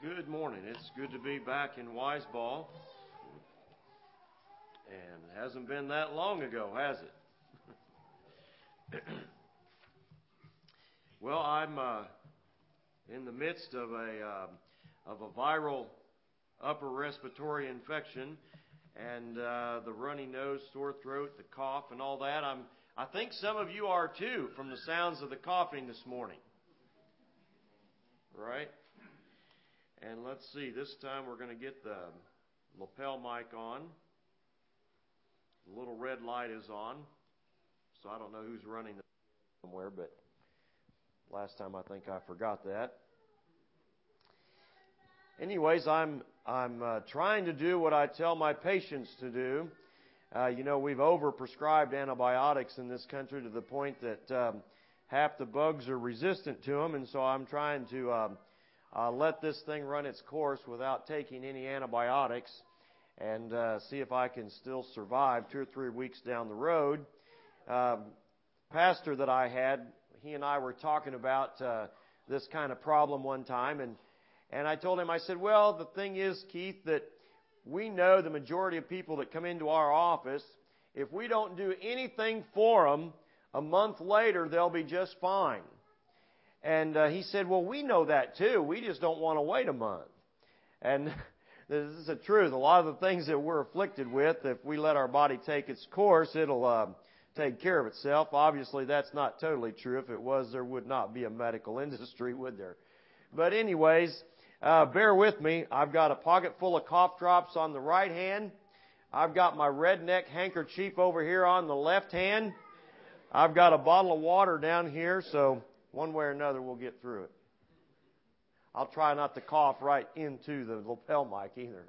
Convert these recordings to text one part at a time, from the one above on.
Good morning. It's good to be back in Wiseball. And it hasn't been that long ago, has it? Well, I'm in the midst of a viral upper respiratory infection, and the runny nose, sore throat, the cough, and all that. I think some of you are too, from the sounds of the coughing this morning. Right? And let's see, this time we're going to get the lapel mic on. The little red light is on. So I don't know who's running somewhere, but last time I think I forgot that. Anyways, I'm trying to do what I tell my patients to do. We've overprescribed antibiotics in this country to the point that half the bugs are resistant to them, and so I'm trying to let this thing run its course without taking any antibiotics and see if I can still survive 2 or 3 weeks down the road. Pastor that I had, he and I were talking about this kind of problem one time, and I told him, I said, well, the thing is, Keith, that we know the majority of people that come into our office, if we don't do anything for them, a month later they'll be just fine. And he said, well, we know that too. We just don't want to wait a month. And this is the truth. A lot of the things that we're afflicted with, if we let our body take its course, it'll take care of itself. Obviously, that's not totally true. If it was, there would not be a medical industry, would there? But anyways, bear with me. I've got a pocket full of cough drops on the right hand. I've got my redneck handkerchief over here on the left hand. I've got a bottle of water down here, so one way or another, we'll get through it. I'll try not to cough right into the lapel mic either.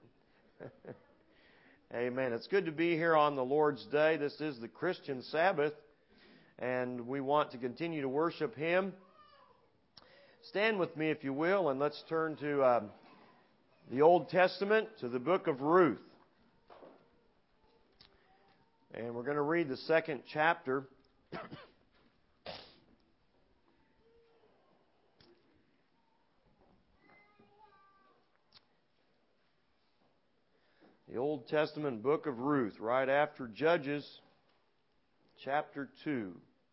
Amen. It's good to be here on the Lord's Day. This is the Christian Sabbath, and we want to continue to worship Him. Stand with me, if you will, and let's turn to the Old Testament, to the book of Ruth. And we're going to read the 2nd chapter. The Old Testament book of Ruth, right after Judges, chapter 2.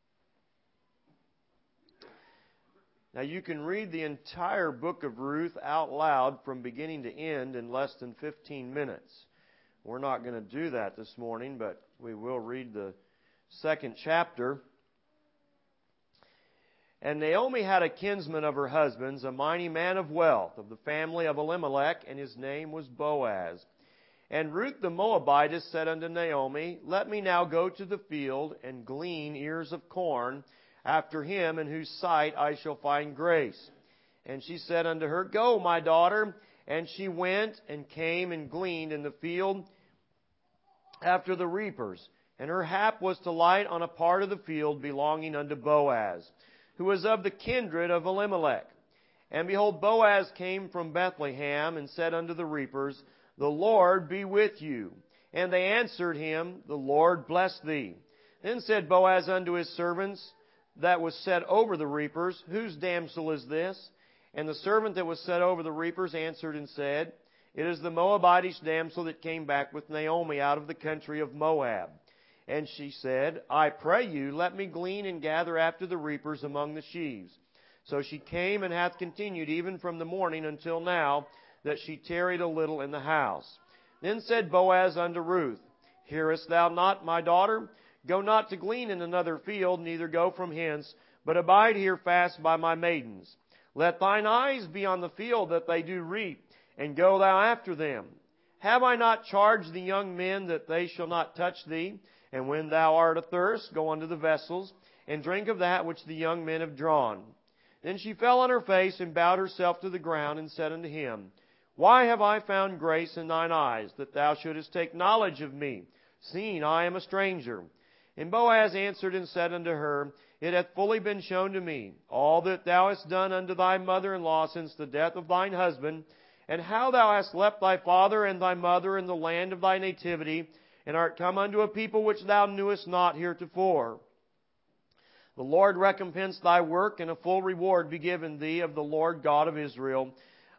Now you can read the entire book of Ruth out loud from beginning to end in less than 15 minutes. We're not going to do that this morning, but we will read the 2nd chapter. And Naomi had a kinsman of her husband's, a mighty man of wealth, of the family of Elimelech, and his name was Boaz. And Ruth the Moabitess said unto Naomi, Let me now go to the field and glean ears of corn after him in whose sight I shall find grace. And she said unto her, Go, my daughter. And she went and came and gleaned in the field after the reapers. And her hap was to light on a part of the field belonging unto Boaz, who was of the kindred of Elimelech. And behold, Boaz came from Bethlehem and said unto the reapers, The Lord be with you. And they answered him, The Lord bless thee. Then said Boaz unto his servants that was set over the reapers, Whose damsel is this? And the servant that was set over the reapers answered and said, It is the Moabitish damsel that came back with Naomi out of the country of Moab. And she said, I pray you, let me glean and gather after the reapers among the sheaves. So she came and hath continued even from the morning until now, that she tarried a little in the house. Then said Boaz unto Ruth, Hearest thou not, my daughter? Go not to glean in another field, neither go from hence, but abide here fast by my maidens. Let thine eyes be on the field that they do reap, and go thou after them. Have I not charged the young men that they shall not touch thee? And when thou art athirst, go unto the vessels, and drink of that which the young men have drawn. Then she fell on her face, and bowed herself to the ground, and said unto him, Why have I found grace in thine eyes, that thou shouldest take knowledge of me, seeing I am a stranger? And Boaz answered and said unto her, It hath fully been shown to me, all that thou hast done unto thy mother-in-law since the death of thine husband, and how thou hast left thy father and thy mother in the land of thy nativity, and art come unto a people which thou knewest not heretofore. The Lord recompense thy work, and a full reward be given thee of the Lord God of Israel.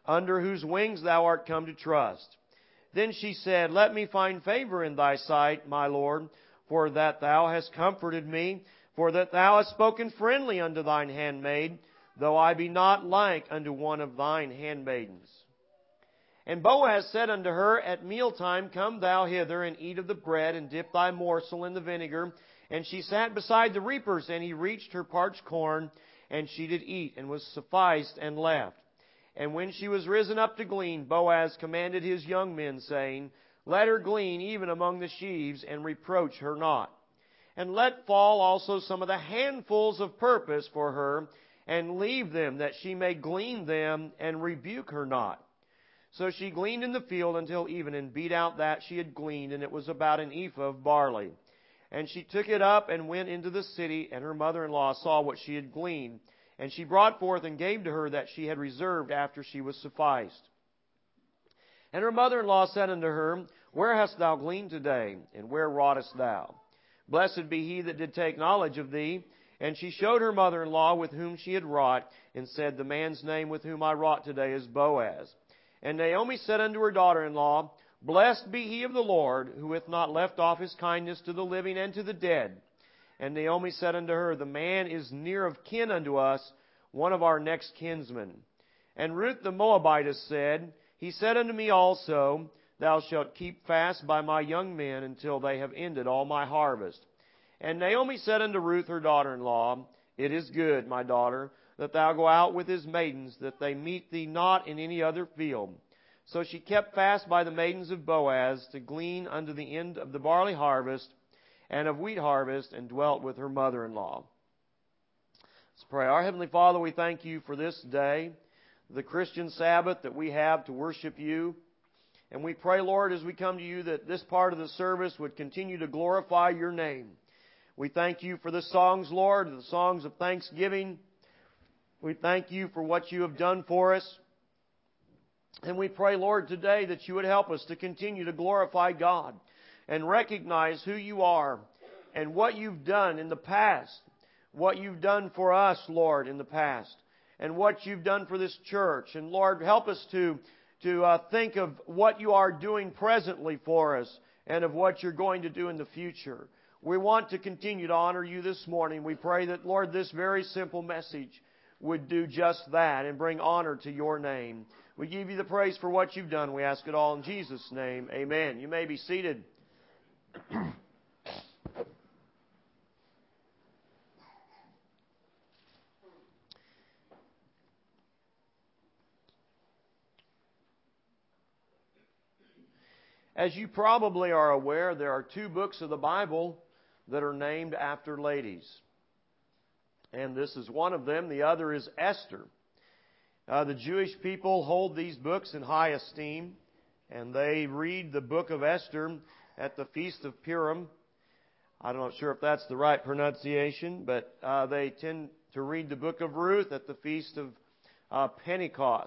under whose wings thou art come to trust. Then she said, Let me find favor in thy sight, my Lord, for that thou hast comforted me, for that thou hast spoken friendly unto thine handmaid, though I be not like unto one of thine handmaidens. And Boaz said unto her, At mealtime come thou hither, and eat of the bread, and dip thy morsel in the vinegar. And she sat beside the reapers, and he reached her parched corn, and she did eat, and was sufficed, and left. And when she was risen up to glean, Boaz commanded his young men, saying, Let her glean even among the sheaves, and reproach her not. And let fall also some of the handfuls of purpose for her, and leave them, that she may glean them, and rebuke her not. So she gleaned in the field until even, and beat out that she had gleaned, and it was about an ephah of barley. And she took it up, and went into the city, and her mother-in-law saw what she had gleaned. And she brought forth and gave to her that she had reserved after she was sufficed. And her mother-in-law said unto her, Where hast thou gleaned today, and where wroughtest thou? Blessed be he that did take knowledge of thee. And she showed her mother-in-law with whom she had wrought, and said, The man's name with whom I wrought today is Boaz. And Naomi said unto her daughter-in-law, Blessed be he of the Lord, who hath not left off his kindness to the living and to the dead. And Naomi said unto her, The man is near of kin unto us, one of our next kinsmen. And Ruth the Moabitess said, He said unto me also, Thou shalt keep fast by my young men until they have ended all my harvest. And Naomi said unto Ruth her daughter-in-law, It is good, my daughter, that thou go out with his maidens, that they meet thee not in any other field. So she kept fast by the maidens of Boaz to glean unto the end of the barley harvest and of wheat harvest, and dwelt with her mother-in-law. Let's pray. Our Heavenly Father, we thank you for this day, the Christian Sabbath that we have to worship you. And we pray, Lord, as we come to you, that this part of the service would continue to glorify your name. We thank you for the songs, Lord, the songs of thanksgiving. We thank you for what you have done for us. And we pray, Lord, today that you would help us to continue to glorify God and recognize who you are and what you've done in the past, what you've done for us, Lord, in the past, and what you've done for this church. And Lord, help us to think of what you are doing presently for us and of what you're going to do in the future. We want to continue to honor you this morning. We pray that, Lord, this very simple message would do just that and bring honor to your name. We give you the praise for what you've done. We ask it all in Jesus' name. Amen. You may be seated. As you probably are aware, there are two books of the Bible that are named after ladies. And this is one of them. The other is Esther. The Jewish people hold these books in high esteem, and they read the book of Esther at the Feast of Purim. I'm not sure if that's the right pronunciation, but they tend to read the book of Ruth at the Feast of Pentecost.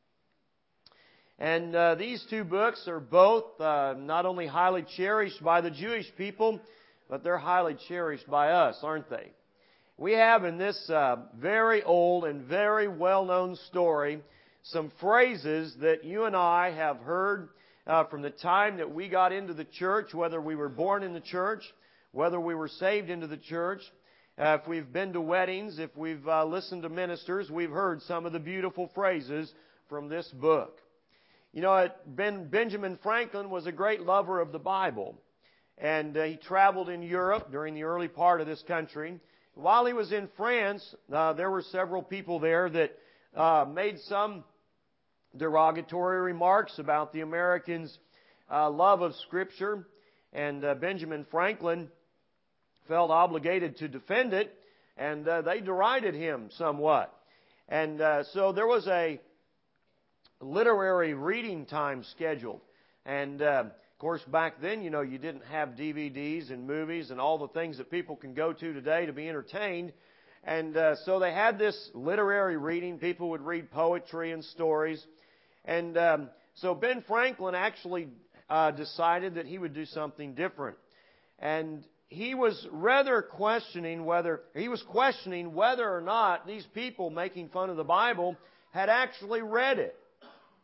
And these two books are both not only highly cherished by the Jewish people, but they're highly cherished by us, aren't they? We have in this very old and very well-known story some phrases that you and I have heard from the time that we got into the church, whether we were born in the church, whether we were saved into the church. If we've been to weddings, if we've listened to ministers, we've heard some of the beautiful phrases from this book. You know, Benjamin Franklin was a great lover of the Bible, and he traveled in Europe during the early part of this country. While he was in France, there were several people there that made some derogatory remarks about the Americans' love of Scripture, and Benjamin Franklin felt obligated to defend it, and they derided him somewhat. And so there was a literary reading time scheduled. And, of course, back then, you know, you didn't have DVDs and movies and all the things that people can go to today to be entertained. And so they had this literary reading. People would read poetry and stories. And so Ben Franklin actually decided that he would do something different. And he was questioning whether or not these people making fun of the Bible had actually read it.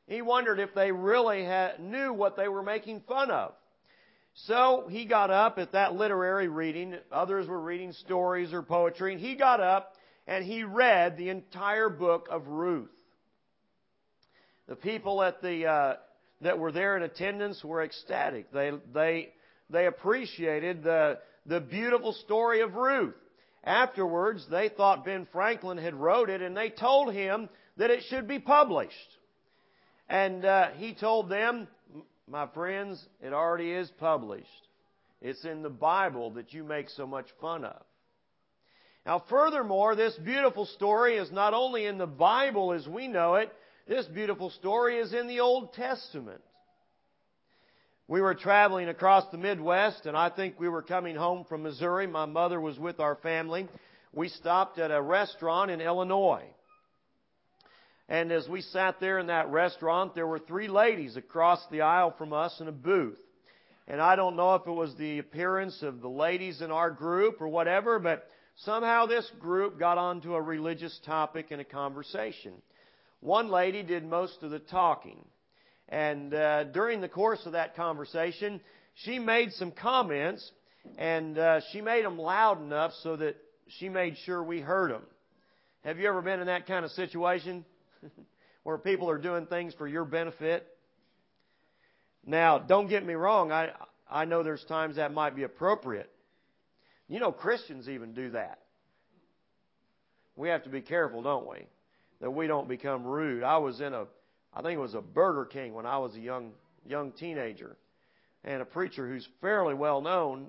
He wondered if they really knew what they were making fun of. So he got up at that literary reading. Others were reading stories or poetry. And he got up and he read the entire book of Ruth. The people that were there in attendance were ecstatic. They appreciated the beautiful story of Ruth. Afterwards, they thought Ben Franklin had wrote it, and they told him that it should be published. And he told them, my friends, it already is published. It's in the Bible that you make so much fun of. Now, furthermore, this beautiful story is not only in the Bible as we know it, this beautiful story is in the Old Testament. We were traveling across the Midwest, and I think we were coming home from Missouri. My mother was with our family. We stopped at a restaurant in Illinois. And as we sat there in that restaurant, there were 3 ladies across the aisle from us in a booth. And I don't know if it was the appearance of the ladies in our group or whatever, but somehow this group got onto a religious topic in a conversation. One lady did most of the talking. And during the course of that conversation, she made some comments, and she made them loud enough so that she made sure we heard them. Have you ever been in that kind of situation where people are doing things for your benefit? Now, don't get me wrong. I know there's times that might be appropriate. You know, Christians even do that. We have to be careful, don't we, that we don't become rude. I think it was a Burger King when I was a young teenager, and a preacher who's fairly well known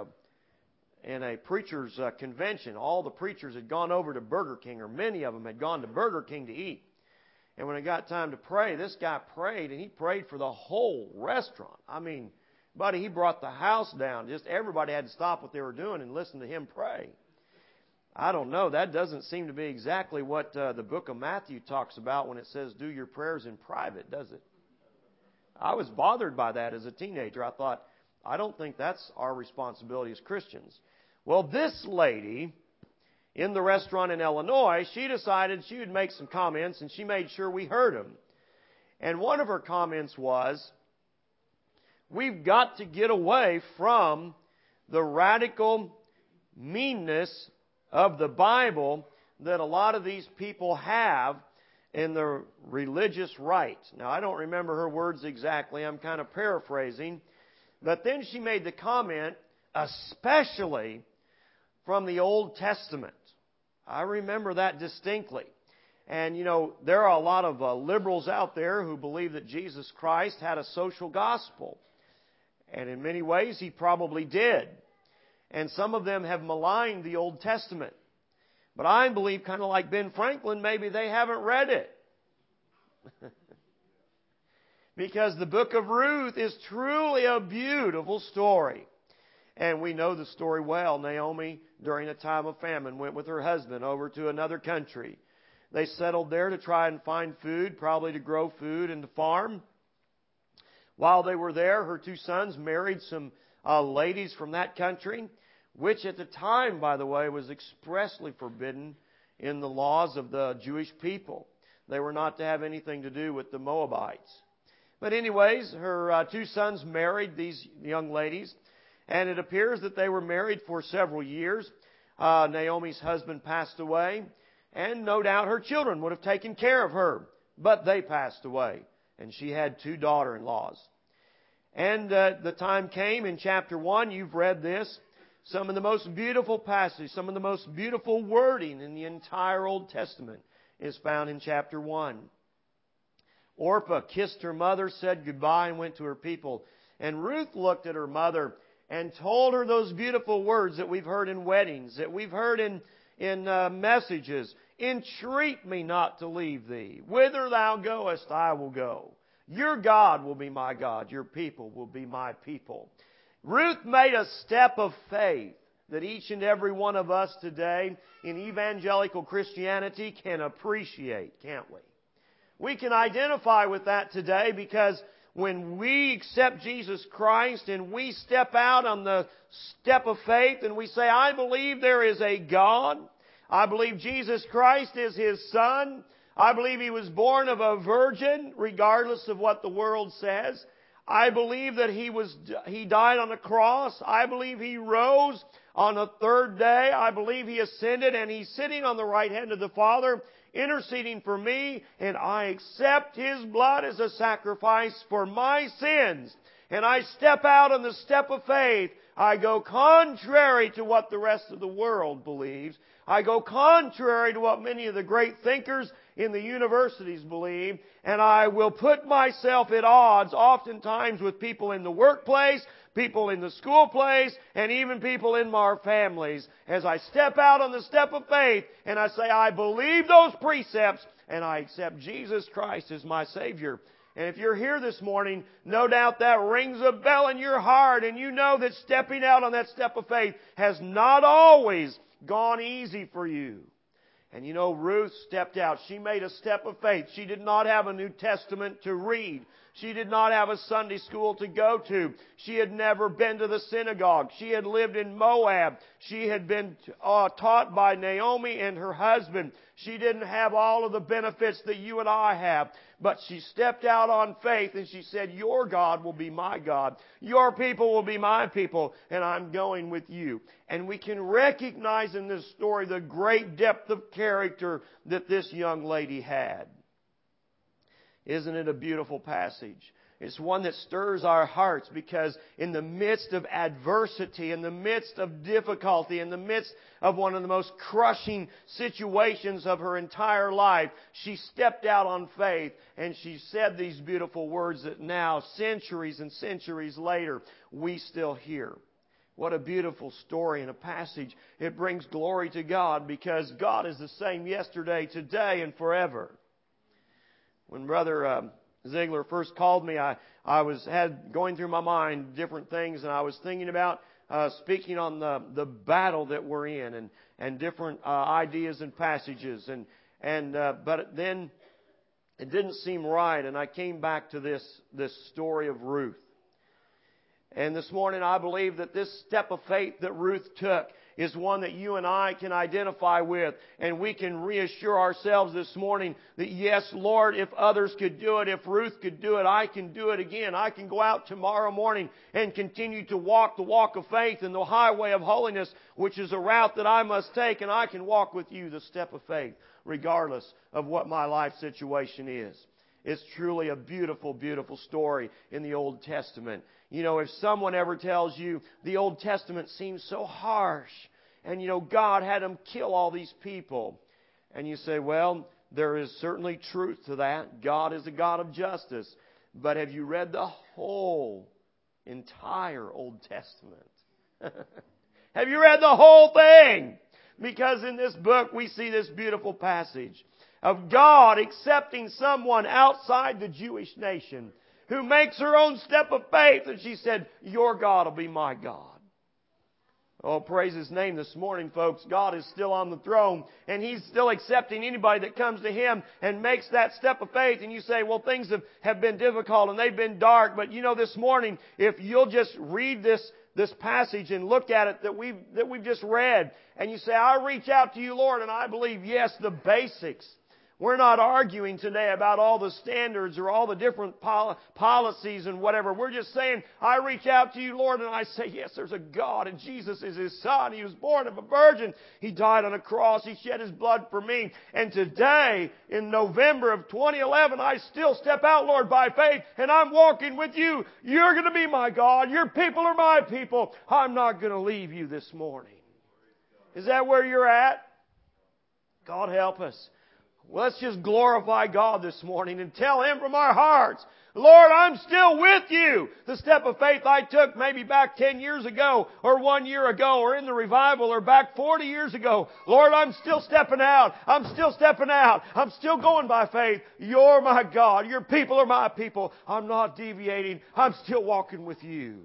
in a preacher's convention. All the preachers had gone over to Burger King, or many of them had gone to Burger King to eat. And when it got time to pray, this guy prayed, and he prayed for the whole restaurant. I mean, buddy, he brought the house down. Just everybody had to stop what they were doing and listen to him pray. I don't know. That doesn't seem to be exactly what the book of Matthew talks about when it says do your prayers in private, does it? I was bothered by that as a teenager. I thought, I don't think that's our responsibility as Christians. Well, this lady in the restaurant in Illinois, she decided she would make some comments, and she made sure we heard them. And one of her comments was, we've got to get away from the radical meanness of the Bible that a lot of these people have in the religious right. Now, I don't remember her words exactly. I'm kind of paraphrasing. But then she made the comment, especially from the Old Testament. I remember that distinctly. And, you know, there are a lot of liberals out there who believe that Jesus Christ had a social gospel. And in many ways, He probably did. And some of them have maligned the Old Testament. But I believe, kind of like Ben Franklin, maybe they haven't read it. Because the book of Ruth is truly a beautiful story. And we know the story well. Naomi, during a time of famine, went with her husband over to another country. They settled there to try and find food, probably to grow food and to farm. While they were there, her 2 sons married some ladies from that country, which at the time, by the way, was expressly forbidden in the laws of the Jewish people. They were not to have anything to do with the Moabites. But anyways, her 2 sons married these young ladies, and it appears that they were married for several years. Naomi's husband passed away, and no doubt her children would have taken care of her, but they passed away, and she had 2 daughter-in-laws. And the time came in chapter 1, you've read this, some of the most beautiful passages, some of the most beautiful wording in the entire Old Testament is found in chapter 1. Orpah kissed her mother, said goodbye, and went to her people. And Ruth looked at her mother and told her those beautiful words that we've heard in weddings, that we've heard in messages. Entreat me not to leave thee. Whither thou goest, I will go. Your God will be my God. Your people will be my people. Ruth made a step of faith that each and every one of us today in evangelical Christianity can appreciate, can't we? We can identify with that today because when we accept Jesus Christ and we step out on the step of faith and we say, I believe there is a God. I believe Jesus Christ is His Son. I believe He was born of a virgin, regardless of what the world says. I believe that He died on a cross. I believe He rose on the third day. I believe He ascended, and He's sitting on the right hand of the Father, interceding for me, and I accept His blood as a sacrifice for my sins. And I step out on the step of faith. I go contrary to what the rest of the world believes. I go contrary to what many of the great thinkers in the universities believe. And I will put myself at odds oftentimes with people in the workplace, people in the school place, and even people in our families. As I step out on the step of faith and I say, I believe those precepts and I accept Jesus Christ as my Savior. And if you're here this morning, no doubt that rings a bell in your heart, and you know that stepping out on that step of faith has not always gone easy for you. And you know, Ruth stepped out. She made a step of faith. She did not have a New Testament to read. She did not have a Sunday school to go to. She had never been to the synagogue. She had lived in Moab. She had been taught by Naomi and her husband. She didn't have all of the benefits that you and I have. But she stepped out on faith and she said, your God will be my God. Your people will be my people. And I'm going with you. And we can recognize in this story the great depth of character that this young lady had. Isn't it a beautiful passage? It's one that stirs our hearts because in the midst of adversity, in the midst of difficulty, in the midst of one of the most crushing situations of her entire life, she stepped out on faith and she said these beautiful words that now, centuries and centuries later, we still hear. What a beautiful story and a passage. It brings glory to God because God is the same yesterday, today, and forever. When Brother Ziegler first called me, I had going through my mind different things, and I was thinking about speaking on the battle that we're in, and different ideas and passages, but then it didn't seem right, and I came back to this story of Ruth. And this morning, I believe that this step of faith that Ruth took is one that you and I can identify with. And we can reassure ourselves this morning that yes, Lord, if others could do it, if Ruth could do it, I can do it again. I can go out tomorrow morning and continue to walk the walk of faith in the highway of holiness, which is a route that I must take. And I can walk with you the step of faith, regardless of what my life situation is. It's truly a beautiful, beautiful story in the Old Testament. You know, if someone ever tells you the Old Testament seems so harsh and, you know, God had them kill all these people, and you say, well, there is certainly truth to that. God is a God of justice. But have you read the whole entire Old Testament? Have you read the whole thing? Because in this book we see this beautiful passage of God accepting someone outside the Jewish nation who makes her own step of faith. And she said, your God will be my God. Oh, praise His name this morning, folks. God is still on the throne, and He's still accepting anybody that comes to Him and makes that step of faith. And you say, well, things have been difficult and they've been dark. But you know, this morning, if you'll just read this passage and look at it that we've just read, and you say, I reach out to you, Lord, and I believe, yes, the basics. We're not arguing today about all the standards or all the different policies and whatever. We're just saying, I reach out to you, Lord, and I say, yes, there's a God, and Jesus is His Son. He was born of a virgin. He died on a cross. He shed His blood for me. And today, in November of 2011, I still step out, Lord, by faith, and I'm walking with you. You're going to be my God. Your people are my people. I'm not going to leave you this morning. Is that where you're at? God help us. Well, let's just glorify God this morning and tell Him from our hearts, Lord, I'm still with you. The step of faith I took maybe back 10 years ago or 1 year ago or in the revival or back 40 years ago. Lord, I'm still stepping out. I'm still stepping out. I'm still going by faith. You're my God. Your people are my people. I'm not deviating. I'm still walking with you.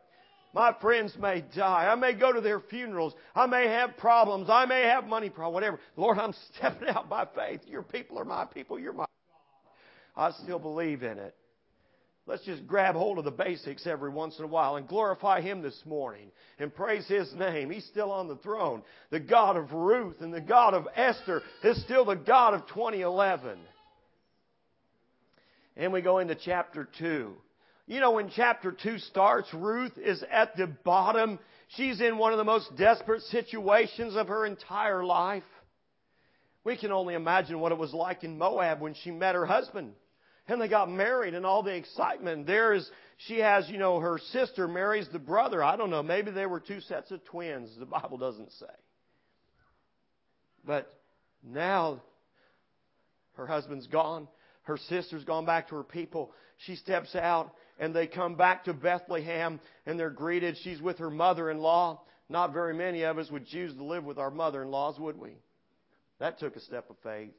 My friends may die. I may go to their funerals. I may have problems. I may have money problems, whatever. Lord, I'm stepping out by faith. Your people are my people. You're my God. I still believe in it. Let's just grab hold of the basics every once in a while and glorify Him this morning and praise His name. He's still on the throne. The God of Ruth and the God of Esther is still the God of 2011. And we go into chapter 2. You know, when chapter 2 starts, Ruth is at the bottom. She's in one of the most desperate situations of her entire life. We can only imagine what it was like in Moab when she met her husband. And they got married and all the excitement. She has, her sister marries the brother. I don't know, maybe they were two sets of twins. The Bible doesn't say. But now her husband's gone. Her sister's gone back to her people. She steps out and they come back to Bethlehem and they're greeted. She's with her mother-in-law. Not very many of us would choose to live with our mother-in-laws, would we? That took a step of faith.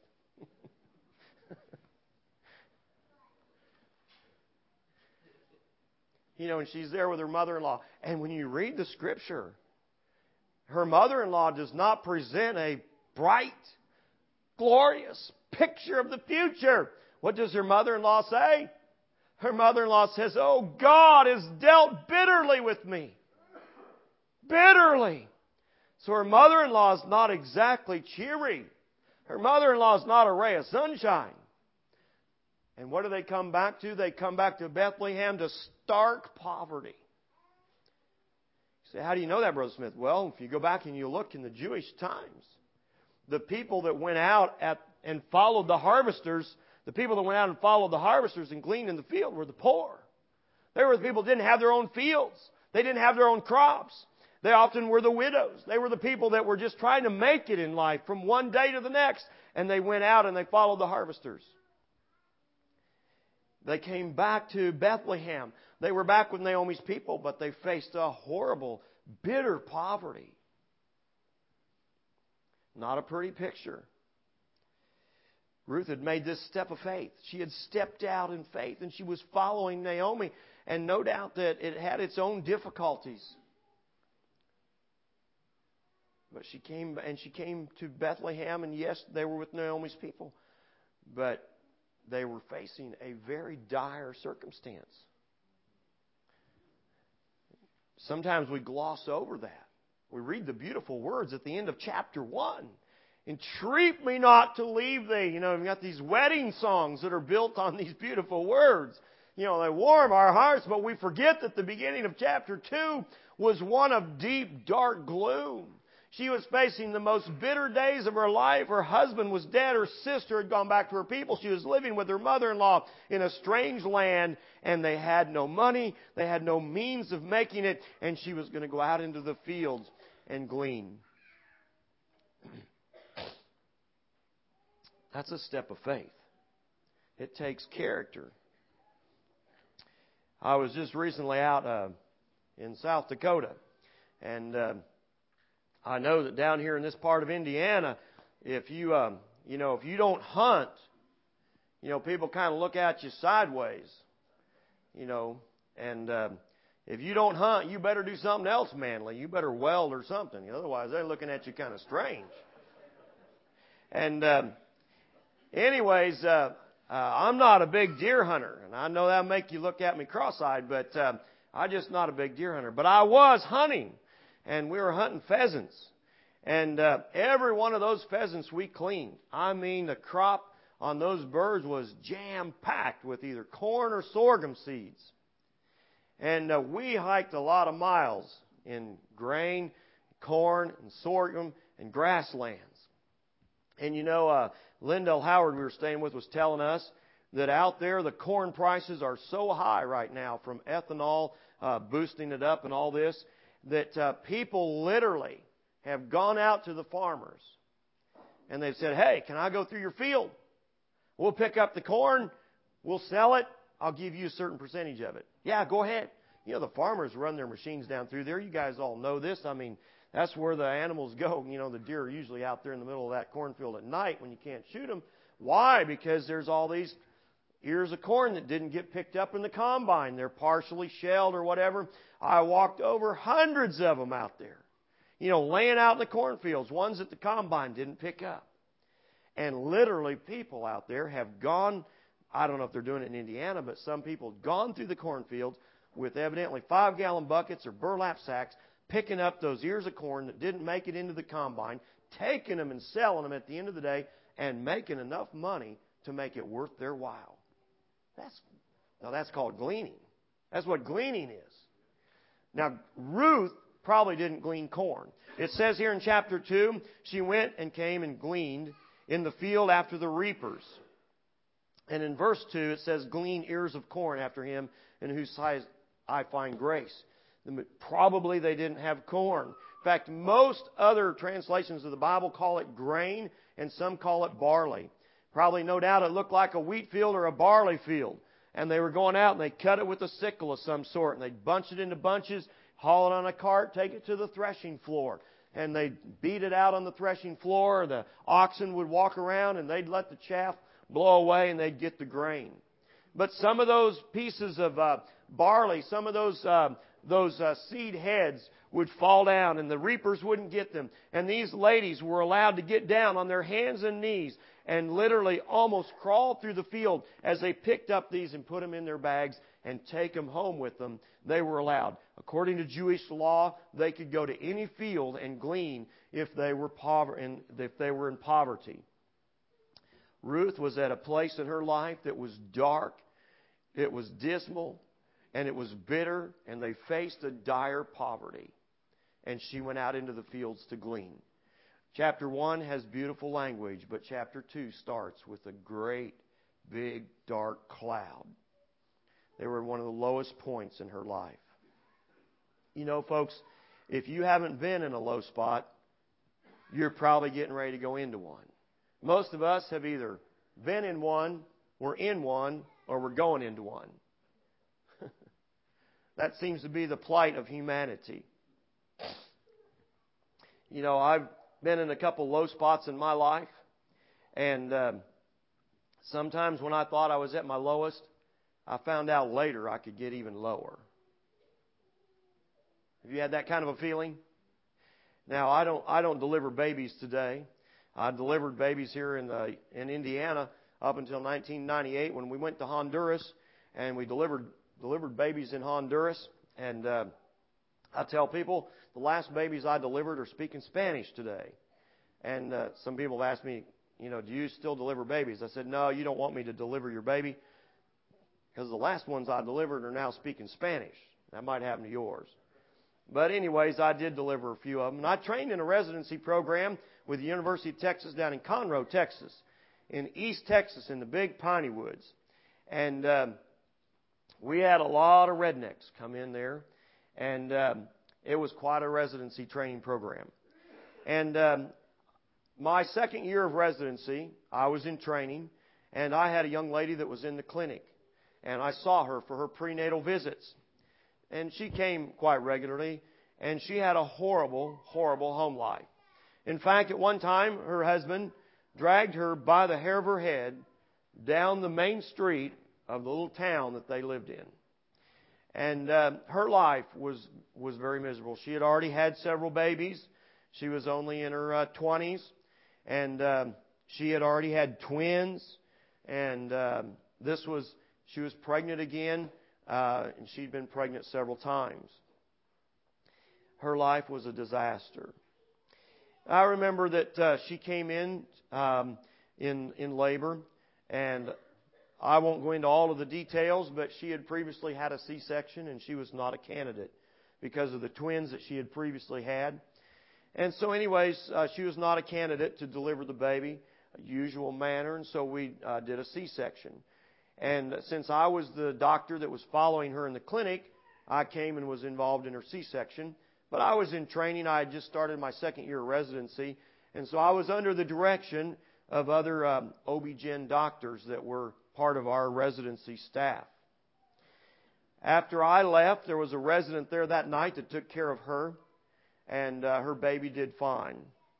And she's there with her mother-in-law. And when you read the Scripture, her mother-in-law does not present a bright, glorious picture of the future. What does her mother-in-law say? Her mother-in-law says, "Oh, God has dealt bitterly with me." Bitterly. So her mother-in-law is not exactly cheery. Her mother-in-law is not a ray of sunshine. And what do they come back to? They come back to Bethlehem to stark poverty. You say, how do you know that, Brother Smith? Well, if you go back and you look in the Jewish times, the people that went out and followed the harvesters, and gleaned in the field were the poor. They were the people that didn't have their own fields. They didn't have their own crops. They often were the widows. They were the people that were just trying to make it in life from one day to the next. And they went out and they followed the harvesters. They came back to Bethlehem. They were back with Naomi's people, but they faced a horrible, bitter poverty. Not a pretty picture. Ruth had made this step of faith. She had stepped out in faith and she was following Naomi. And no doubt that it had its own difficulties. But she came to Bethlehem, and yes, they were with Naomi's people. But they were facing a very dire circumstance. Sometimes we gloss over that. We read the beautiful words at the end of chapter 1. Entreat me not to leave thee. We've got these wedding songs that are built on these beautiful words. They warm our hearts, but we forget that the beginning of chapter 2 was one of deep, dark gloom. She was facing the most bitter days of her life. Her husband was dead. Her sister had gone back to her people. She was living with her mother-in-law in a strange land, and they had no money. They had no means of making it, and she was going to go out into the fields and glean. That's a step of faith. It takes character. I was just recently out in South Dakota, and I know that down here in this part of Indiana, if you don't hunt, people kind of look at you sideways, and if you don't hunt, you better do something else manly. You better weld or something. Otherwise, they're looking at you kind of strange. And anyways, I'm not a big deer hunter, and I know that'll make you look at me cross-eyed, but I'm just not a big deer hunter. But I was hunting. And we were hunting pheasants. And every one of those pheasants we cleaned. I mean, the crop on those birds was jam-packed with either corn or sorghum seeds. And we hiked a lot of miles in grain, corn, and sorghum, and grasslands. And Lindell Howard we were staying with was telling us that out there the corn prices are so high right now from ethanol boosting it up and all this, that people literally have gone out to the farmers and they've said, "Hey, can I go through your field? We'll pick up the corn, we'll sell it, I'll give you a certain percentage of it." "Yeah, go ahead." The farmers run their machines down through there. You guys all know this. I mean, that's where the animals go. The deer are usually out there in the middle of that cornfield at night when you can't shoot them. Why? Because there's all these ears of corn that didn't get picked up in the combine. They're partially shelled or whatever. I walked over hundreds of them out there, laying out in the cornfields, ones that the combine didn't pick up. And literally people out there have gone I don't know if they're doing it in Indiana, but some people had gone through the cornfields with evidently 5-gallon buckets or burlap sacks, picking up those ears of corn that didn't make it into the combine, taking them and selling them at the end of the day, and making enough money to make it worth their while. That's called gleaning. That's what gleaning is. Now, Ruth probably didn't glean corn. It says here in chapter 2, she went and came and gleaned in the field after the reapers. And in verse 2, it says, glean ears of corn after him, in whose sight I find grace. Probably they didn't have corn. In fact, most other translations of the Bible call it grain, and some call it barley. Probably, no doubt, it looked like a wheat field or a barley field. And they were going out and they cut it with a sickle of some sort. And they'd bunch it into bunches, haul it on a cart, take it to the threshing floor. And they'd beat it out on the threshing floor. The oxen would walk around and they'd let the chaff blow away and they'd get the grain. But some of those pieces of barley, some of those seed heads would fall down and the reapers wouldn't get them. And these ladies were allowed to get down on their hands and knees and literally almost crawl through the field as they picked up these and put them in their bags and take them home with them. They were allowed. According to Jewish law, they could go to any field and glean if they were in poverty. Ruth was at a place in her life that was dark, it was dismal, and it was bitter, and they faced a dire poverty. And she went out into the fields to glean. Chapter 1 has beautiful language, but chapter 2 starts with a great, big, dark cloud. They were at one of the lowest points in her life. You know, folks, if you haven't been in a low spot, you're probably getting ready to go into one. Most of us have either been in one, we're in one, or we're going into one. That seems to be the plight of humanity. You know, I've been in a couple low spots in my life, and sometimes when I thought I was at my lowest, I found out later I could get even lower. Have you had that kind of a feeling? Now, I don't deliver babies today. I delivered babies here in Indiana up until 1998 when we went to Honduras, and we delivered babies in Honduras. And I tell people the last babies I delivered are speaking Spanish today. And some people have asked me, you know, do you still deliver babies? I said, no, you don't want me to deliver your baby because the last ones I delivered are now speaking Spanish. That might happen to yours. But anyways, I did deliver a few of them. And I trained in a residency program with the University of Texas down in Conroe, Texas, in East Texas in the big piney woods. And we had a lot of rednecks come in there. And it was quite a residency training program. And my second year of residency, I was in training, and I had a young lady that was in the clinic. And I saw her for her prenatal visits. And she came quite regularly, and she had a horrible, horrible home life. In fact, at one time, her husband dragged her by the hair of her head down the main street of the little town that they lived in. And her life was very miserable. She had already had several babies. She was only in her 20s. And she had already had twins. And she was pregnant again. And she'd been pregnant several times. Her life was a disaster. I remember that she came in labor, and I won't go into all of the details, but she had previously had a C-section, and she was not a candidate because of the twins that she had previously had. And so anyways, she was not a candidate to deliver the baby, usual manner, and so we did a C-section. And since I was the doctor that was following her in the clinic, I came and was involved in her C-section. But I was in training. I had just started my second year of residency. And so I was under the direction of other OB-GYN doctors that were part of our residency staff. After I left, there was a resident there that night that took care of her. And her baby did fine.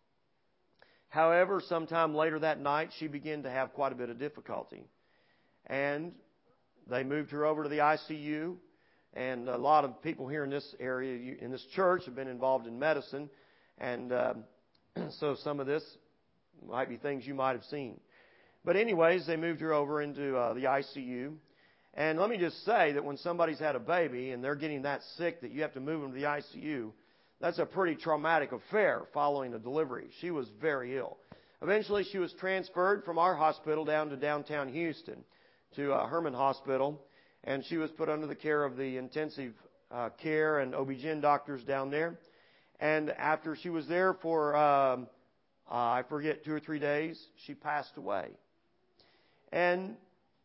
However, sometime later that night, she began to have quite a bit of difficulty. And they moved her over to the ICU. And a lot of people here in this area, in this church, have been involved in medicine. And so some of this might be things you might have seen. But anyways, they moved her over into the ICU. And let me just say that when somebody's had a baby and they're getting that sick that you have to move them to the ICU, that's a pretty traumatic affair following a delivery. She was very ill. Eventually, she was transferred from our hospital down to downtown Houston to Herman Hospital, and she was put under the care of the intensive care and OB-GYN doctors down there. And after she was there for, I forget, 2 or 3 days, she passed away. And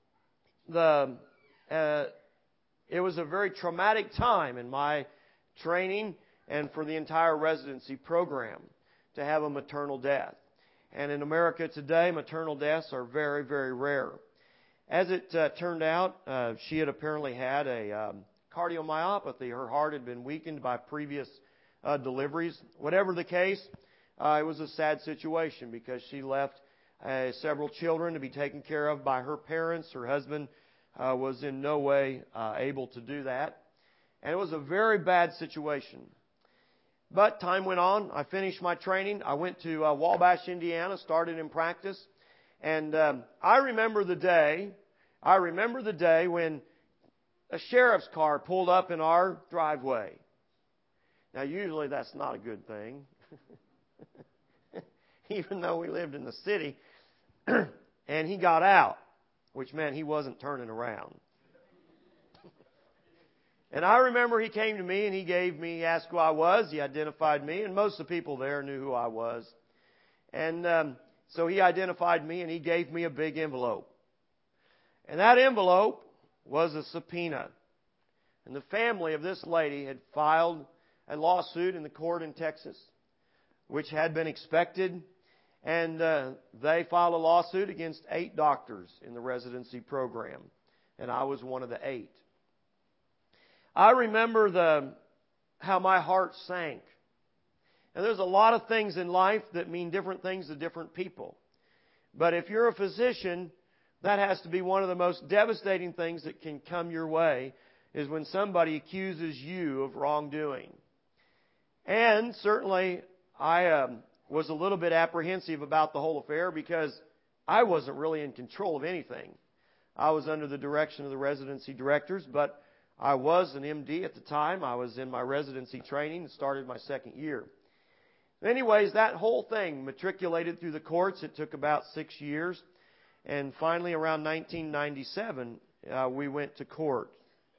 it was a very traumatic time in my training and for the entire residency program to have a maternal death. And in America today, maternal deaths are very, very rare. As it turned out, she had apparently had a cardiomyopathy. Her heart had been weakened by previous deliveries. Whatever the case, it was a sad situation because she left several children to be taken care of by her parents. Her husband was in no way able to do that. And it was a very bad situation. But time went on. I finished my training. I went to Wabash, Indiana, started in practice. And I remember the day when a sheriff's car pulled up in our driveway. Now, usually that's not a good thing. Even though we lived in the city. And he got out, which meant he wasn't turning around. And I remember he came to me and he asked who I was. He identified me, and most of the people there knew who I was. And so he identified me and he gave me a big envelope. And that envelope was a subpoena. And the family of this lady had filed a lawsuit in the court in Texas, which had been expected. And they filed a lawsuit against 8 doctors in the residency program. And I was one of the 8. I remember how my heart sank. And there's a lot of things in life that mean different things to different people. But if you're a physician, that has to be one of the most devastating things that can come your way, is when somebody accuses you of wrongdoing. And certainly, I was a little bit apprehensive about the whole affair because I wasn't really in control of anything. I was under the direction of the residency directors, but I was an MD at the time. I was in my residency training and started my 2nd year. Anyways, that whole thing matriculated through the courts. It took about 6 years. And finally, around 1997, we went to court.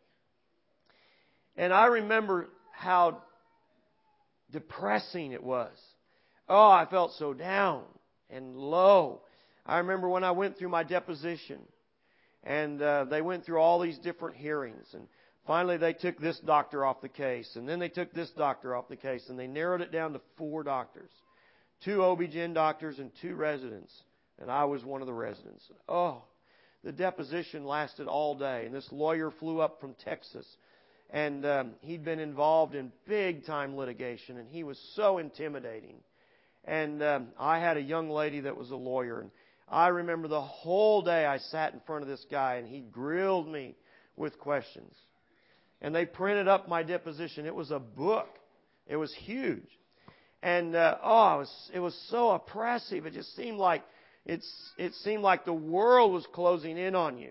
And I remember how depressing it was. Oh, I felt so down and low. I remember when I went through my deposition. And they went through all these different hearings. And finally, they took this doctor off the case. And then they took this doctor off the case. And they narrowed it down to 4 doctors. 2 OB-GYN doctors and 2 residents. And I was one of the residents. Oh, the deposition lasted all day. And this lawyer flew up from Texas. And he'd been involved in big-time litigation. And he was so intimidating. And I had a young lady that was a lawyer. And I remember the whole day I sat in front of this guy. And he grilled me with questions. And they printed up my deposition. It was a book. It was huge. And it was so oppressive. It just seemed like it seemed like the world was closing in on you.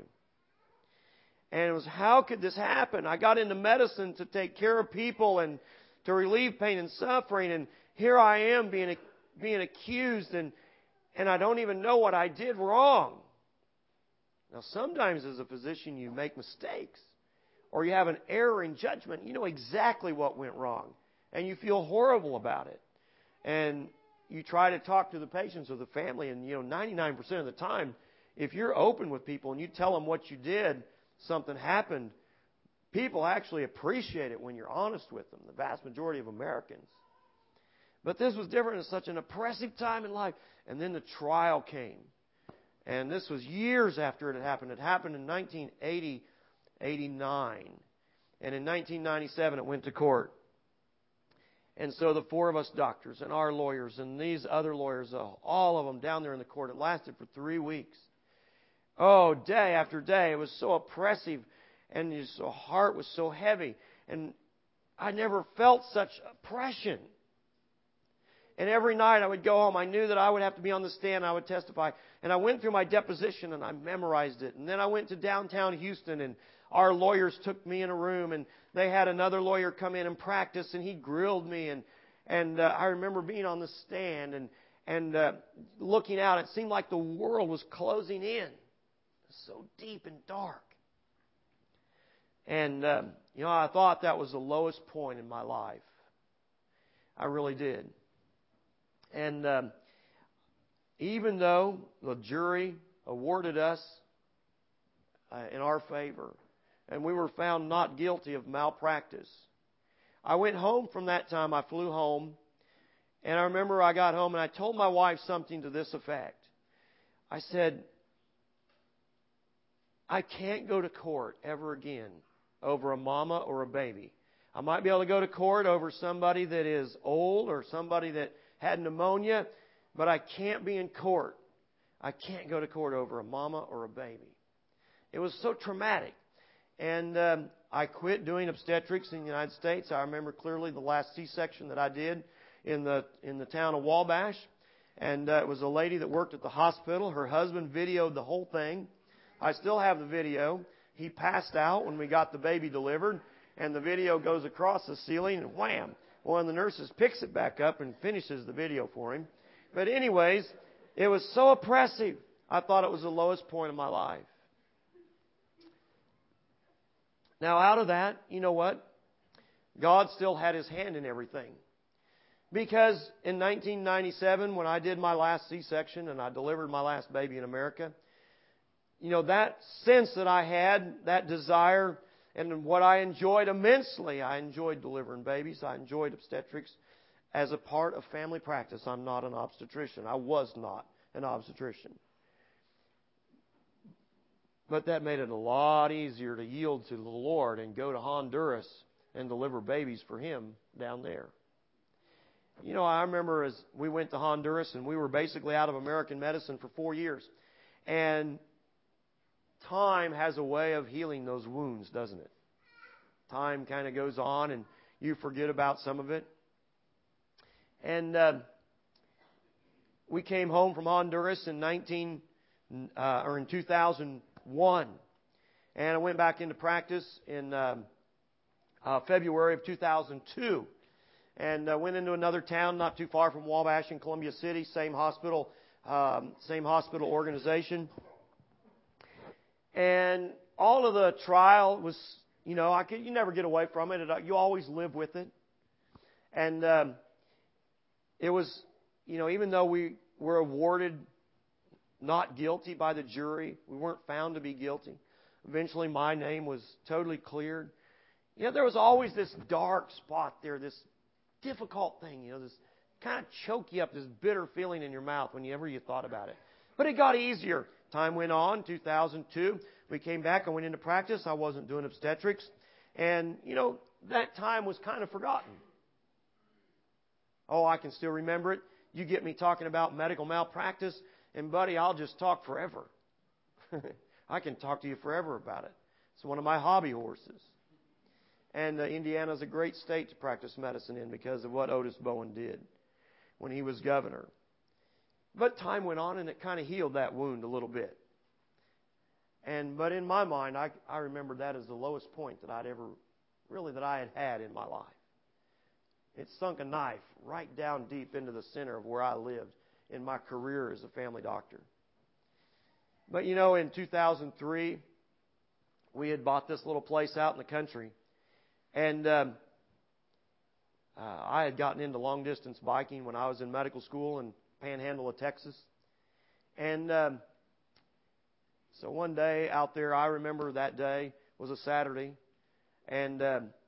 And it was, how could this happen? I got into medicine to take care of people and to relieve pain and suffering, and here I am being accused, and I don't even know what I did wrong. Now, sometimes as a physician you make mistakes, or you have an error in judgment. You know exactly what went wrong, and you feel horrible about it. And you try to talk to the patients or the family, and 99% of the time, if you're open with people and you tell them what you did, something happened, people actually appreciate it when you're honest with them, the vast majority of Americans. But this was different. It's such an oppressive time in life. And then the trial came. And this was years after it had happened. It happened in 1980, 89. And in 1997, it went to court. And so the 4 of us doctors and our lawyers and these other lawyers, all of them down there in the court, it lasted for 3 weeks. Oh, day after day. It was so oppressive, and his heart was so heavy. And I never felt such oppression. And every night I would go home. I knew that I would have to be on the stand. I would testify. And I went through my deposition and I memorized it. And then I went to downtown Houston, and our lawyers took me in a room, and they had another lawyer come in and practice, and he grilled me. And I remember being on the stand and looking out. It seemed like the world was closing in. So deep and dark. And, I thought that was the lowest point in my life. I really did. And even though the jury awarded us in our favor, and we were found not guilty of malpractice, I went home from that time. I flew home, and I remember I got home and I told my wife something to this effect. I said, I can't go to court ever again over a mama or a baby. I might be able to go to court over somebody that is old or somebody that had pneumonia, but I can't be in court. I can't go to court over a mama or a baby. It was so traumatic. And I quit doing obstetrics in the United States. I remember clearly the last C-section that I did in the town of Wabash. And it was a lady that worked at the hospital. Her husband videoed the whole thing. I still have the video. He passed out when we got the baby delivered, and the video goes across the ceiling, and wham! One of the nurses picks it back up and finishes the video for him. But anyways, it was so oppressive. I thought it was the lowest point of my life. Now, out of that, you know what? God still had His hand in everything. Because in 1997, when I did my last C-section and I delivered my last baby in America, that sense that I had, that desire, and what I enjoyed immensely, I enjoyed delivering babies. I enjoyed obstetrics as a part of family practice. I'm not an obstetrician. I was not an obstetrician. But that made it a lot easier to yield to the Lord and go to Honduras and deliver babies for Him down there. I remember as we went to Honduras, and we were basically out of American medicine for 4 years. And time has a way of healing those wounds, doesn't it? Time kind of goes on, and you forget about some of it. And we came home from Honduras in 2001, and I went back into practice in February of 2002, and went into another town not too far from Wabash in Columbia City, same hospital organization. And all of the trial was, you never get away from it. You always live with it. And it was, even though we were awarded not guilty by the jury, we weren't found to be guilty. Eventually, my name was totally cleared. There was always this dark spot there, this difficult thing, this kind of choke you up, this bitter feeling in your mouth whenever you thought about it. But it got easier. Time went on. 2002, we came back. I went into practice. I wasn't doing obstetrics. And, that time was kind of forgotten. Oh, I can still remember it. You get me talking about medical malpractice, and buddy, I'll just talk forever. I can talk to you forever about it. It's one of my hobby horses. And Indiana's a great state to practice medicine in because of what Otis Bowen did when he was governor. But time went on, and it kind of healed that wound a little bit. But in my mind, I remember that as the lowest point that I had in my life. It sunk a knife right down deep into the center of where I lived in my career as a family doctor. But in 2003, we had bought this little place out in the country, and I had gotten into long distance biking when I was in medical school in Panhandle of Texas. And so one day out there, I remember that day was a Saturday, and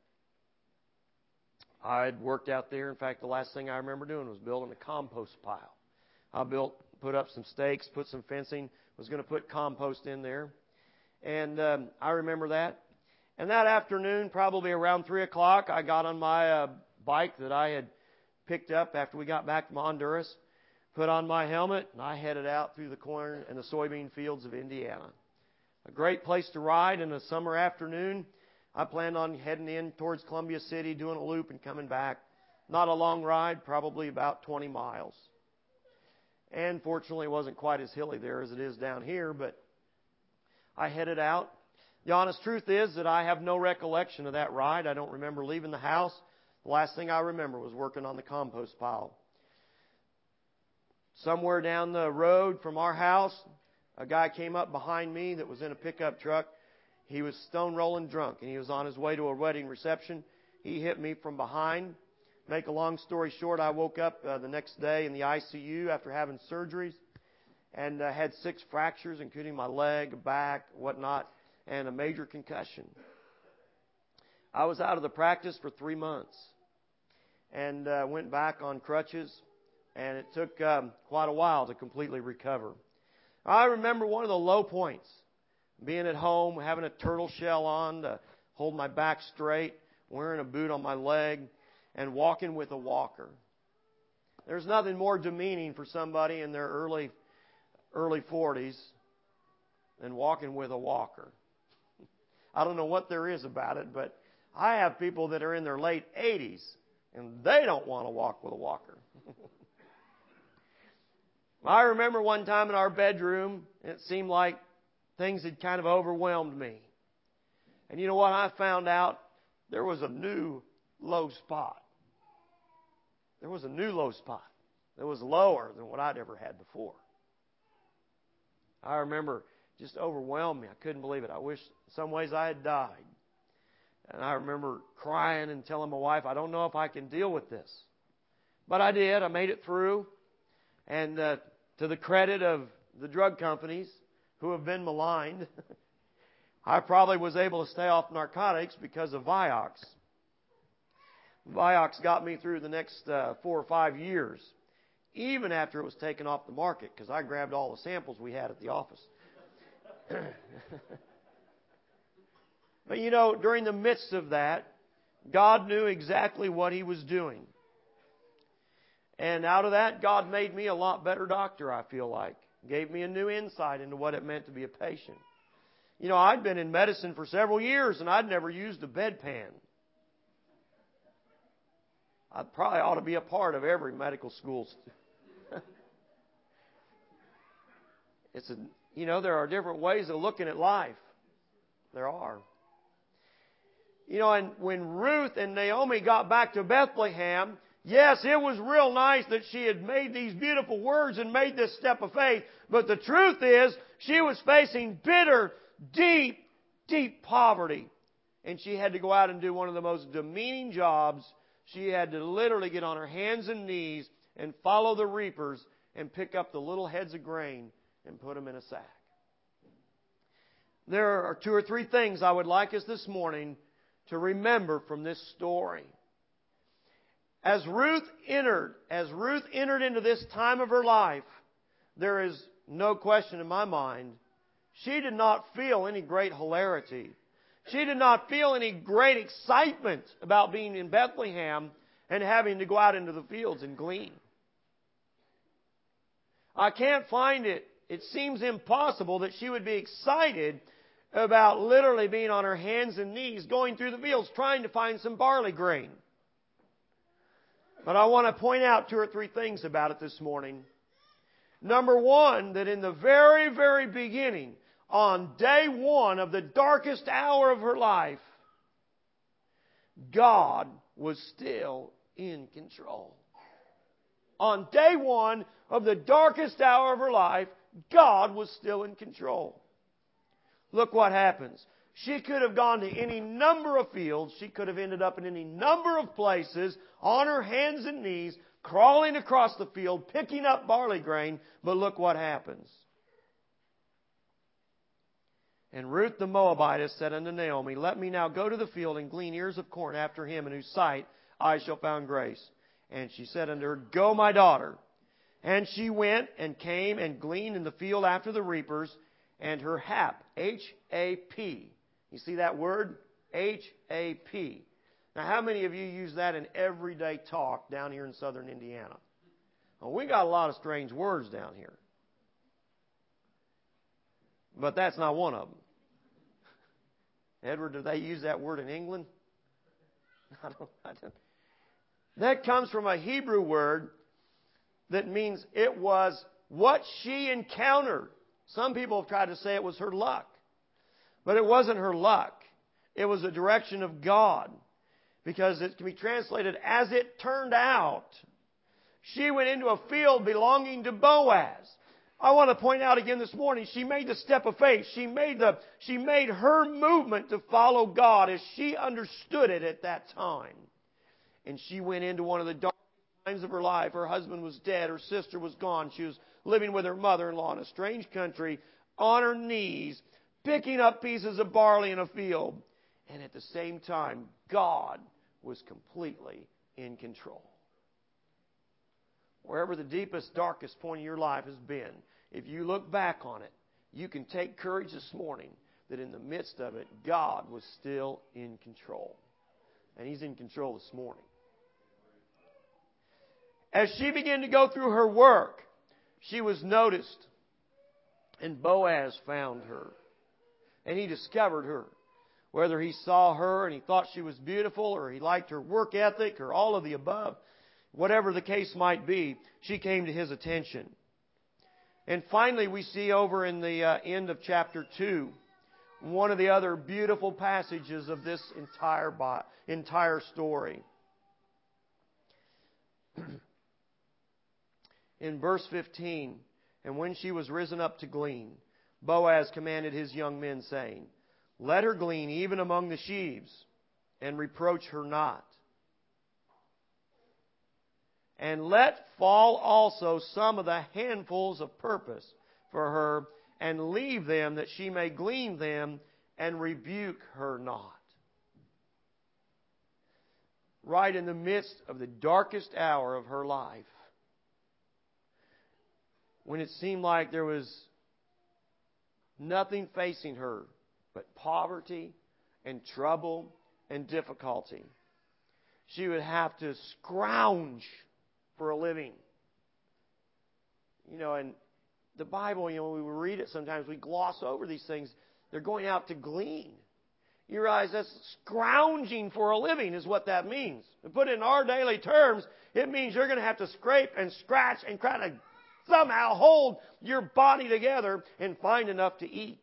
I had worked out there. In fact, the last thing I remember doing was building a compost pile. I put up some stakes, put some fencing, was going to put compost in there. And I remember that. And that afternoon, probably around 3 o'clock, I got on my bike that I had picked up after we got back from Honduras, put on my helmet, and I headed out through the corn and the soybean fields of Indiana. A great place to ride in a summer afternoon. I planned on heading in towards Columbia City, doing a loop and coming back Not a long ride, probably about 20 miles. And fortunately, it wasn't quite as hilly there as it is down here, but I headed out. The honest truth is that I have no recollection of that ride. I don't remember leaving the house. The last thing I remember was working on the compost pile. Somewhere down the road from our house, a guy came up behind me that was in a pickup truck. He was stone rolling drunk, and he was on his way to a wedding reception. He hit me from behind. Make a long story short, I woke up the next day in the ICU after having surgeries and had 6 fractures, including my leg, back, whatnot, and a major concussion. I was out of the practice for 3 months and went back on crutches, and it took quite a while to completely recover. I remember one of the low points, being at home, having a turtle shell on to hold my back straight, wearing a boot on my leg, and walking with a walker. There's nothing more demeaning for somebody in their early 40s than walking with a walker. I don't know what there is about it, but I have people that are in their late 80s, and they don't want to walk with a walker. I remember one time in our bedroom, it seemed like things had kind of overwhelmed me. And you know what? I found out there was a new low spot. There was a new low spot that was lower than what I'd ever had before. I remember it just overwhelmed me. I couldn't believe it. I wish in some ways I had died. And I remember crying and telling my wife, I don't know if I can deal with this. But I did. I made it through. And to the credit of the drug companies who have been maligned, I probably was able to stay off narcotics because of Vioxx. Vioxx got me through the next 4 or 5 years, even after it was taken off the market, because I grabbed all the samples we had at the office. But you know, during the midst of that, God knew exactly what He was doing. And out of that, God made me a lot better doctor, I feel like. Gave me a new insight into what it meant to be a patient. You know, I'd been in medicine for several years, and I'd never used a bedpan. I probably ought to be a part of every medical school. There are different ways of looking at life. There are. You know, and when Ruth and Naomi got back to Bethlehem, yes, it was real nice that she had made these beautiful words and made this step of faith. But the truth is, she was facing bitter, deep, deep poverty. And she had to go out and do one of the most demeaning jobs. She had to literally get on her hands and knees and follow the reapers and pick up the little heads of grain and put them in a sack. There are 2 or 3 things I would like us this morning to remember from this story. As Ruth entered into this time of her life, there is no question in my mind, she did not feel any great hilarity. She did not feel any great excitement about being in Bethlehem and having to go out into the fields and glean. I can't find it. It seems impossible that she would be excited about literally being on her hands and knees going through the fields trying to find some barley grain. But I want to point out 2 or 3 things about it this morning. Number one, that in the very, very beginning, on day 1 of the darkest hour of her life, God was still in control. On day 1 of the darkest hour of her life, God was still in control. Look what happens. She could have gone to any number of fields. She could have ended up in any number of places on her hands and knees, crawling across the field, picking up barley grain. But look what happens. And Ruth the Moabitess said unto Naomi, Let me now go to the field and glean ears of corn after him, in whose sight I shall find grace. And she said unto her, Go, my daughter. And she went and came and gleaned in the field after the reapers, and her hap, H-A-P. You see that word? H-A-P. Now, how many of you use that in everyday talk down here in southern Indiana? Well, we got a lot of strange words down here. But that's not one of them. Edward, do they use that word in England? I don't. That comes from a Hebrew word that means it was what she encountered. Some people have tried to say it was her luck. But it wasn't her luck. It was a direction of God. Because it can be translated, as it turned out. She went into a field belonging to Boaz. I want to point out again this morning, she made the step of faith. She made her movement to follow God as she understood it at that time. And she went into one of the darkest times of her life. Her husband was dead. Her sister was gone. She was living with her mother-in-law in a strange country, on her knees, picking up pieces of barley in a field. And at the same time, God was completely in control. Wherever the deepest, darkest point of your life has been, if you look back on it, you can take courage this morning that in the midst of it, God was still in control. And He's in control this morning. As she began to go through her work, she was noticed. And Boaz found her. And he discovered her. Whether he saw her and he thought she was beautiful, or he liked her work ethic, or all of the above, whatever the case might be, she came to his attention. And finally, we see over in the end of chapter 2, one of the other beautiful passages of this entire story. In verse 15, and when she was risen up to glean, Boaz commanded his young men, saying, let her glean even among the sheaves, and reproach her not. And let fall also some of the handfuls of purpose for her, and leave them that she may glean them, and rebuke her not. Right in the midst of the darkest hour of her life, when it seemed like there was nothing facing her but poverty and trouble and difficulty, she would have to scrounge for a living. And the Bible, when we read it sometimes, we gloss over these things. They're going out to glean. You realize that's scrounging for a living is what that means. To put it in our daily terms, it means you're going to have to scrape and scratch and try to somehow hold your body together and find enough to eat.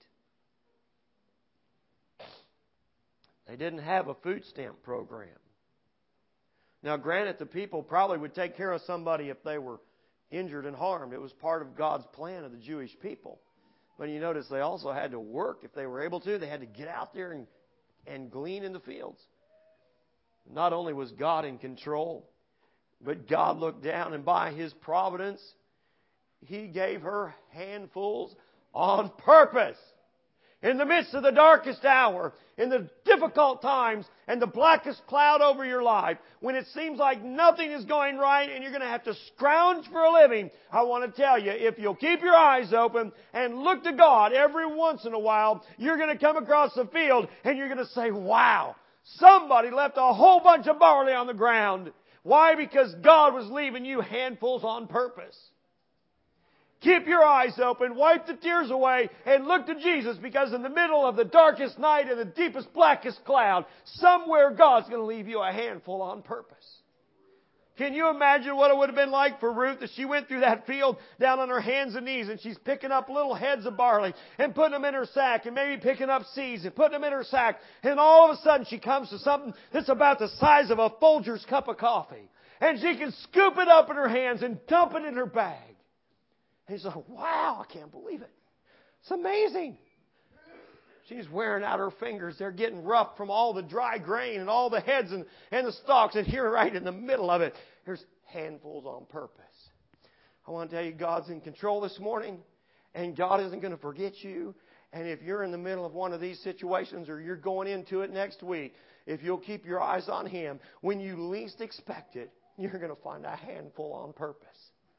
They didn't have a food stamp program. Now, granted, the people probably would take care of somebody if they were injured and harmed. It was part of God's plan of the Jewish people. But you notice they also had to work if they were able to. They had to get out there and glean in the fields. Not only was God in control, but God looked down, and by His providence, He gave her handfuls on purpose. In the midst of the darkest hour, in the difficult times, and the blackest cloud over your life, when it seems like nothing is going right and you're going to have to scrounge for a living, I want to tell you, if you'll keep your eyes open and look to God every once in a while, you're going to come across the field and you're going to say, wow, somebody left a whole bunch of barley on the ground. Why? Because God was leaving you handfuls on purpose. Keep your eyes open, wipe the tears away, and look to Jesus, because in the middle of the darkest night and the deepest, blackest cloud, somewhere God's going to leave you a handful on purpose. Can you imagine what it would have been like for Ruth as she went through that field down on her hands and knees, and she's picking up little heads of barley and putting them in her sack, and maybe picking up seeds and putting them in her sack, and all of a sudden she comes to something that's about the size of a Folgers cup of coffee, and she can scoop it up in her hands and dump it in her bag. And he's like, wow, I can't believe it. It's amazing. She's wearing out her fingers. They're getting rough from all the dry grain and all the heads and the stalks. And here right in the middle of it, there's handfuls on purpose. I want to tell you, God's in control this morning. And God isn't going to forget you. And if you're in the middle of one of these situations, or you're going into it next week, if you'll keep your eyes on Him, when you least expect it, you're going to find a handful on purpose.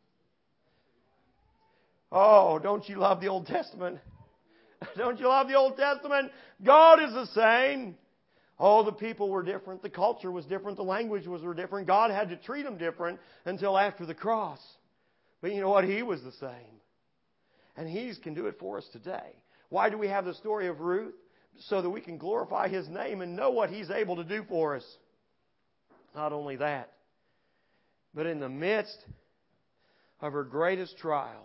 Oh, don't you love the Old Testament? Don't you love the Old Testament? God is the same. Oh, the people were different. The culture was different. The language was different. God had to treat them different until after the cross. But you know what? He was the same. And He can do it for us today. Why do we have the story of Ruth? So that we can glorify His name and know what He's able to do for us. Not only that, But in the midst of her greatest trial,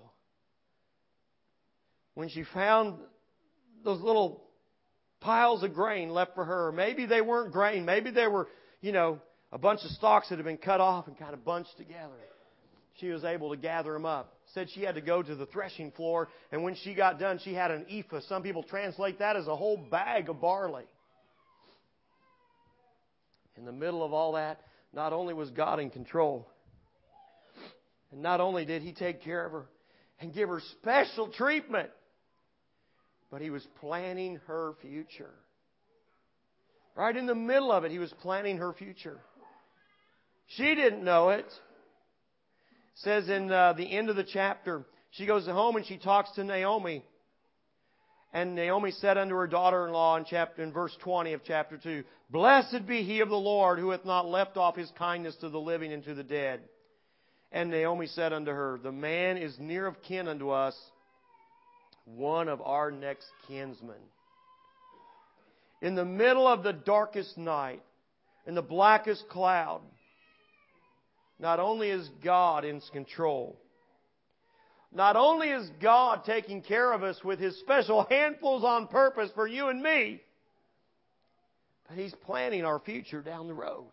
when she found those little piles of grain left for her, maybe they weren't grain, maybe they were, a bunch of stalks that had been cut off and kind of bunched together. She was able to gather them up. Said she had to go to the threshing floor, and when she got done, she had an ephah. Some people translate that as a whole bag of barley. In the middle of all that, not only was God in control, and not only did He take care of her and give her special treatment, but He was planning her future. Right in the middle of it, He was planning her future. She didn't know it. It says in the end of the chapter, she goes home and she talks to Naomi. And Naomi said unto her daughter-in-law in verse 20 of chapter 2, Blessed be he of the Lord, who hath not left off His kindness to the living and to the dead. And Naomi said unto her, The man is near of kin unto us, one of our next kinsmen. In the middle of the darkest night, in the blackest cloud, not only is God in control, not only is God taking care of us with His special handfuls on purpose for you and me, but He's planning our future down the road.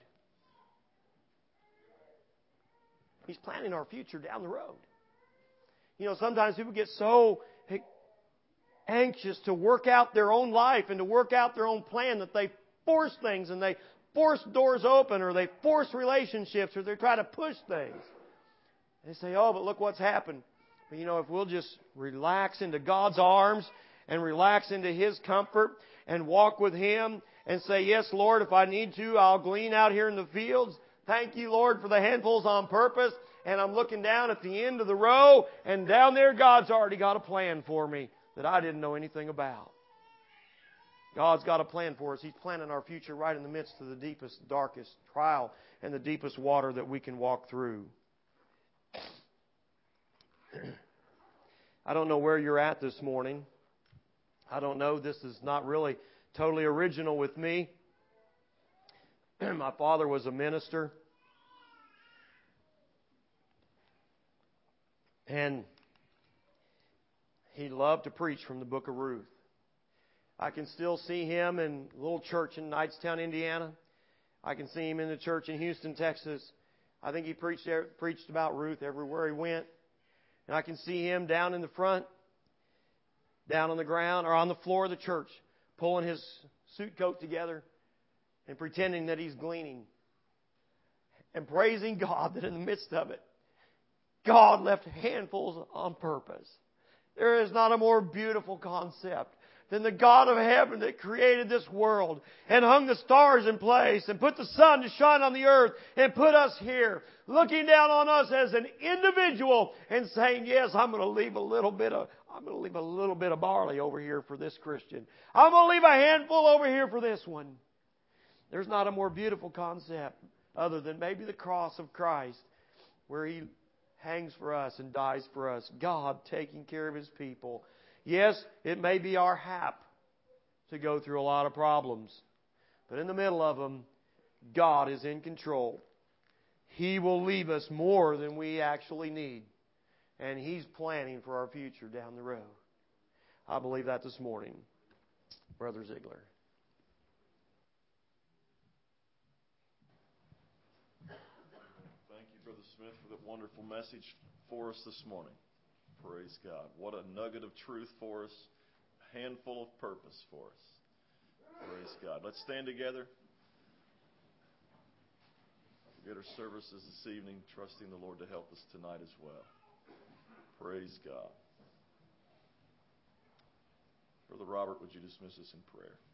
He's planning our future down the road. Sometimes people get so anxious to work out their own life and to work out their own plan that they force things and they force doors open or they force relationships or they try to push things. They say, oh, but look what's happened. But if we'll just relax into God's arms and relax into His comfort and walk with Him and say, yes, Lord, if I need to, I'll glean out here in the fields. Thank you, Lord, for the handfuls on purpose. And I'm looking down at the end of the row, and down there God's already got a plan for me that I didn't know anything about. God's got a plan for us. He's planning our future right in the midst of the deepest, darkest trial and the deepest water that we can walk through. I don't know where you're at this morning. I don't know. This is not really totally original with me. My father was a minister. And he loved to preach from the book of Ruth. I can still see him in a little church in Knightstown, Indiana. I can see him in the church in Houston, Texas. I think he preached about Ruth everywhere he went. And I can see him down in the front, down on the ground or on the floor of the church, pulling his suit coat together and pretending that he's gleaning. And praising God that in the midst of it, God left handfuls on purpose. There is not a more beautiful concept than the God of heaven that created this world and hung the stars in place and put the sun to shine on the earth and put us here, looking down on us as an individual and saying, yes, I'm going to leave a little bit of barley over here for this Christian. I'm going to leave a handful over here for this one. There's not a more beautiful concept other than maybe the cross of Christ, where He hangs for us and dies for us. God taking care of His people. Yes, it may be our hap to go through a lot of problems. But in the middle of them, God is in control. He will leave us more than we actually need. And He's planning for our future down the road. I believe that this morning. Brother Ziegler. Thank you, Brother Smith, for that wonderful message for us this morning. Praise God. What a nugget of truth for us. A handful of purpose for us. Praise God. Let's stand together. Forget our services this evening, trusting the Lord to help us tonight as well. Praise God. Brother Robert, would you dismiss us in prayer?